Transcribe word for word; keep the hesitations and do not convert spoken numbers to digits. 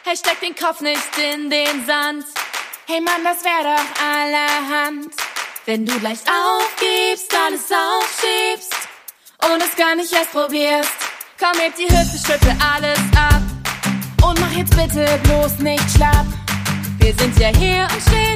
Hey, steck den Kopf nicht in den Sand. Hey Mann, das wär doch allerhand. Wenn du gleich aufgibst, alles aufschiebst und es gar nicht erst probierst. Komm, heb die Hüfte, schüttel alles ab und mach jetzt bitte bloß nicht schlapp. Wir sind ja hier und stehen